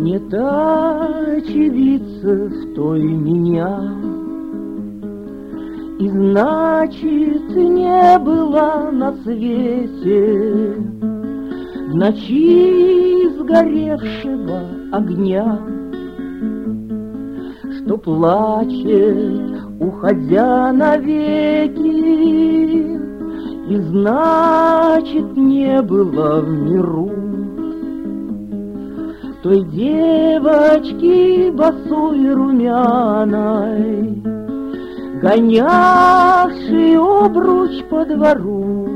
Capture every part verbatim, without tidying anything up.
Не та очевидца в той меня, и значит не было на свете в ночи сгоревшего огня, что плачет, уходя навеки, и значит не было в миру той девочки босой румяной, гонявшей обруч по двору,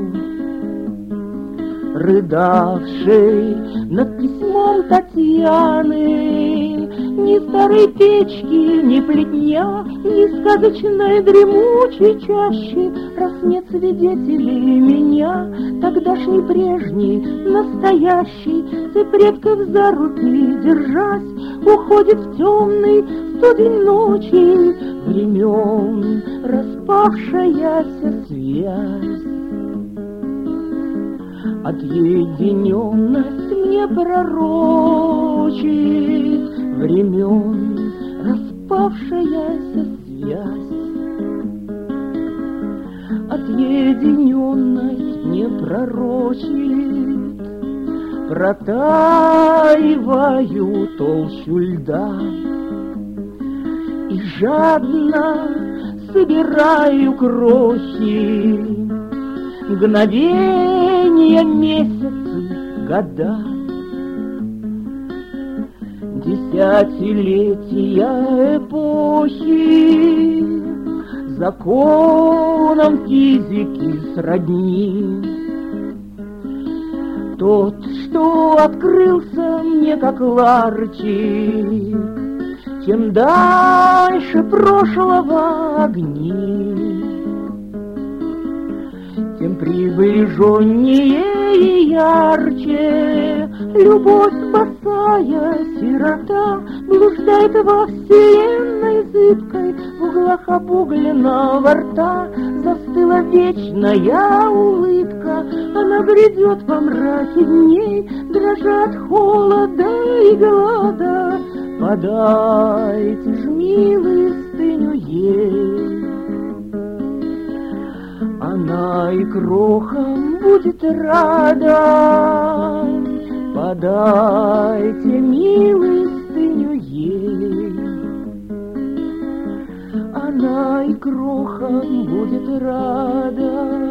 рыдавшей над письмом Татьяны. Ни старой печки, ни плетня, ни сказочной дремучей чащи, раз нет свидетелей меня, тогдашний прежний, настоящий, ты предков за руки держась, уходит в темный студень ночи времен распавшаяся связь. Отъединенность мне пророчит времен распавшаяся связь. Отъединенность мне пророчит протаиваю толщу льда и жадно собираю крохи, мгновения, месяцы, года, десятилетия эпохи, законам физики сродни. Тот, что открылся мне как ларчик, чем дальше прошлого огни, тем приближеннее и ярче любовь босая сирота блуждает во вселенной зыбкой, в углах обугленного рта застыла вечная улыбка. Она бредет во мраке дней, дрожа от холода и голода. Подайте ж милостыню ей, она и крохам будет рада. Подайте милостыню ей, она и крохам будет рада.